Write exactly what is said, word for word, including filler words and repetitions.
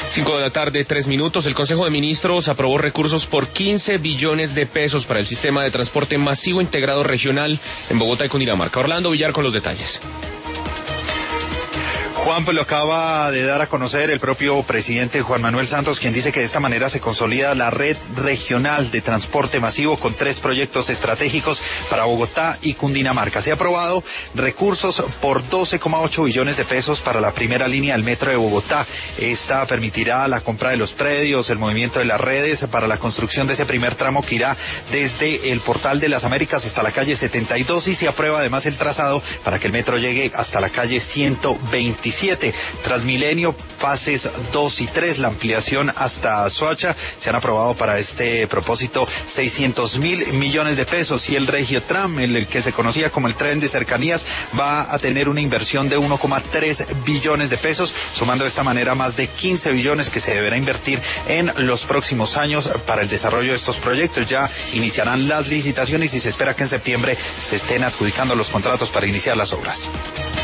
Cinco de la tarde, tres minutos. El Consejo de Ministros aprobó recursos por quince billones de pesos para el sistema de transporte masivo integrado regional en Bogotá y Cundinamarca. Orlando Villar con los detalles. Juan, pues lo acaba de dar a conocer el propio presidente Juan Manuel Santos, quien dice que de esta manera se consolida la red regional de transporte masivo con tres proyectos estratégicos para Bogotá y Cundinamarca. Se ha aprobado recursos por doce coma ocho billones de pesos para la primera línea del metro de Bogotá. Esta permitirá la compra de los predios, el movimiento de las redes para la construcción de ese primer tramo que irá desde el Portal de las Américas hasta la calle setenta y dos, y se aprueba además el trazado para que el metro llegue hasta la calle ciento veintisiete. Transmilenio, fases dos y tres, la ampliación hasta Soacha, se han aprobado para este propósito seiscientos mil millones de pesos, y el Regiotram, el, el que se conocía como el tren de cercanías, va a tener una inversión de uno coma tres billones de pesos, sumando de esta manera más de quince billones que se deberá invertir en los próximos años para el desarrollo de estos proyectos. Ya iniciarán las licitaciones y se espera que en septiembre se estén adjudicando los contratos para iniciar las obras.